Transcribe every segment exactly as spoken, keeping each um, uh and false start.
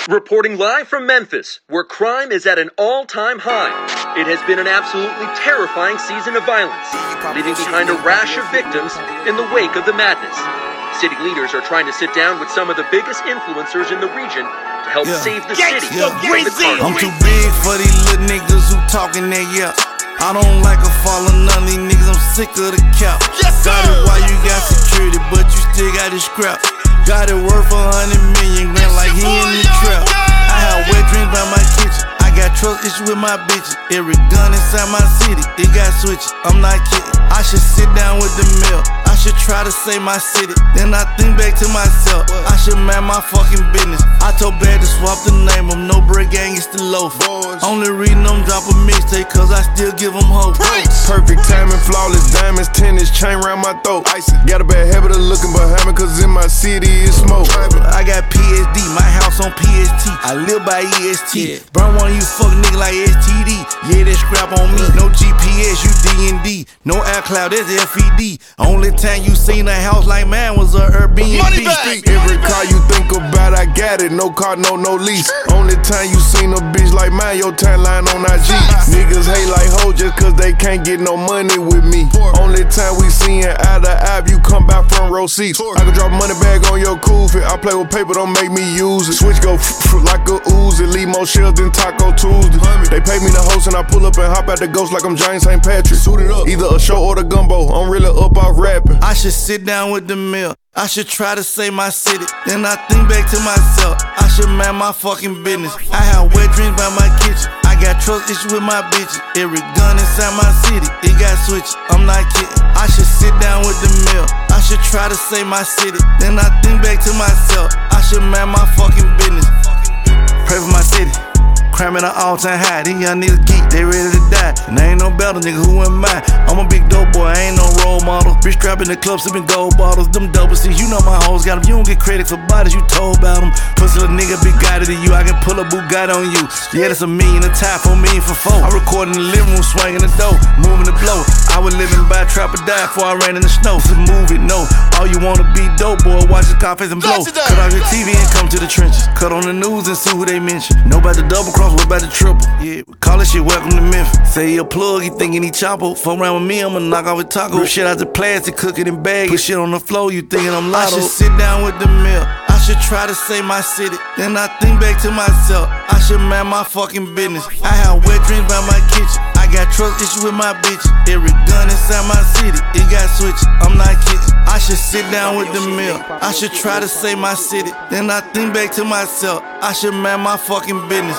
Reporting live from Memphis, where crime is at an all-time high. It has been an absolutely terrifying season of violence, leaving behind a rash of victims in the wake of the madness. City leaders are trying to sit down with some of the biggest influencers in the region to help yeah. save the city yeah. from the carnage. I'm too big for these little niggas who talking that yeah. I don't like a follow none of these niggas, I'm sick of the cap. Yes, got it while you got security, but you still got this scrap. Got it worth a hundred million grand like he in the trap. I have wet dreams by my kitchen. I got trust issues with my bitches. Every gun inside my city, it got switches. I'm not kidding. I should sit down with the mill. I should try to save my city. Then I think back to myself. I should mind my fucking business. I told Bad to swap the name of No Break Gang, it's the loaf. Only reading them drop a mixtape cause I still give them hope. Perfect timing, flawless diamonds, tennis chain round my throat. Got a bad habit of looking behind me cause in my city it's smoke. I got P S D, my house on P S T. I live by E S T. Burn one of you fuck nigga like S T D. Yeah, that scrap on me. No G P S, you D and D. No iCloud, that's F E D. Only time you seen a house like mine was a Airbnb. Every car you think about, I got it. No car, no, no lease. Only time you seen a bitch like mine, your timeline on I G. Niggas hate like hoes just cause they can't get no money with me. Only time we seeing eye to eye, you come by front row seats. I can drop money bag on your cool fit. I play with paper, don't make me use it. Switch go like a Uzi, leave more shells than Taco Tuesday. They pay me the host and I pull up and hop out the ghost like I'm James Saint Patrick. Either a show or the gumbo, I'm really up off rapping. I should sit down with the mill. I should try to save my city. Then I think back to myself. I should mind my fucking business. I have wet dreams by my kitchen. I got trust issues with my bitches. Every gun inside my city, it got switches. I'm not kidding. I should sit down with the mill. I should try to save my city. Then I think back to myself. I should mind my fucking business. Pray for my city. Crime at an all-time high. These young niggas geek, they ready to die. And I ain't no better, nigga, who am I? I'm a big dope boy, I ain't no role model. Bitch strapping the club, sipping gold bottles. Them double C's, you know my hoes got them. You don't get credit for bodies, you told about them. Pussy little nigga, big guy to you. I can pull a Bugatti on you. Yeah, that's a million a time, four million for four. I record in the living room, swinging the dough, moving the blow. I was living by a trap or die before I ran in the snow. It's a movie, no. All you wanna be dope, boy, watch the car face and blow. Cut off your T V and come to the trenches. Cut on the news and see who they mention. Know about the double cross, what about the triple? Yeah, we call this shit welcome to Memphis. Say he a plug, he thinking he chopper. Fuck around with me, I'ma knock off a taco. Rip shit out the plastic, cook it in bags. Put shit on the floor, you thinking I'm lotto. I should sit down with the mill. I should try to save my city. Then I think back to myself. I should mind my fucking business. I have wet dreams by my kitchen. I got trust issues with my bitch. Every gun inside my city, it got switches. I'm not kidding. I should sit down with the mill. I should try to save my city. Then I think back to myself. I should mind my fucking business.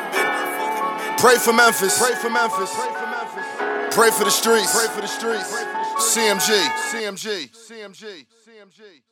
Pray for Memphis. Pray for Memphis. Pray for the streets. Pray for the streets. C M G. C M G. C M G. C M G.